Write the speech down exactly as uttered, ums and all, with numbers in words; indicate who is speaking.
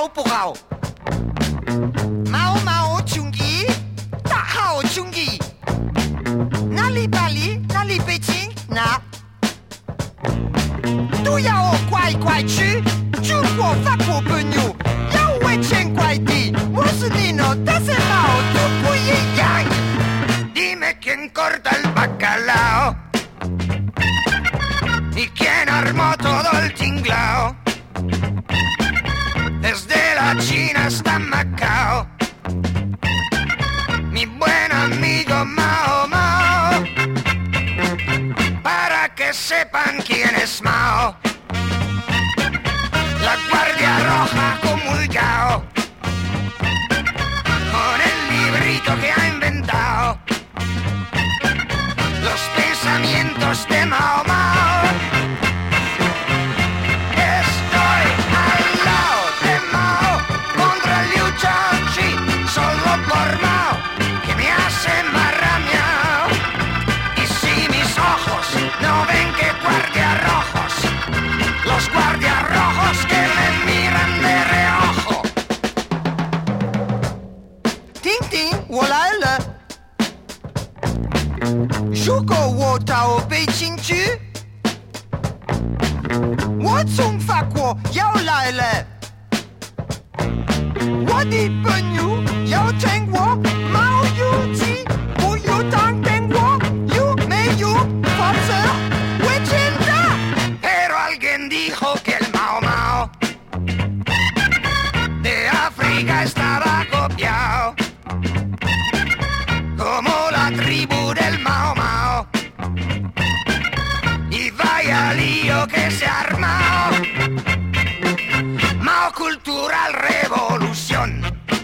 Speaker 1: Mao Pugao. Mao Mao Chungi, Ta Hao Chungi. Nali Bali, Nali Beijing, Na. Tu Yao Kwai Kwai Chu, Chu Guo Fa Guo Benyu. Yao Wei Chen Kwai Di, Wo Si Nino, Ta Se Mao, Tu Pu Yi Yang. Dime quién corta el bacalao y quién armó todo el tinglao. Desde la China hasta Macao, mi buen amigo Mao Mao, para que sepan quién es Mao. La Guardia Roja comulgao con el librito que ha inventado los pensamientos de Mao Mao. Estoy al lado de Mao contra Liu Shaoqi, solo por Mao, que me hace marramiao. Y si mis ojos no ven que guardias rojos, los guardias rojos que me miran de reojo. Ting ting, 我来了。如果我到北京去，我从法国要来了。我的朋友要听我毛有记，不有当听我有没有发射会真的。Pero alguien dijo que el Mao Mao de África estaba copiado, como la tribu del Mao Mao. Y vaya lío que se ha armado. Mao Cultural Revolución.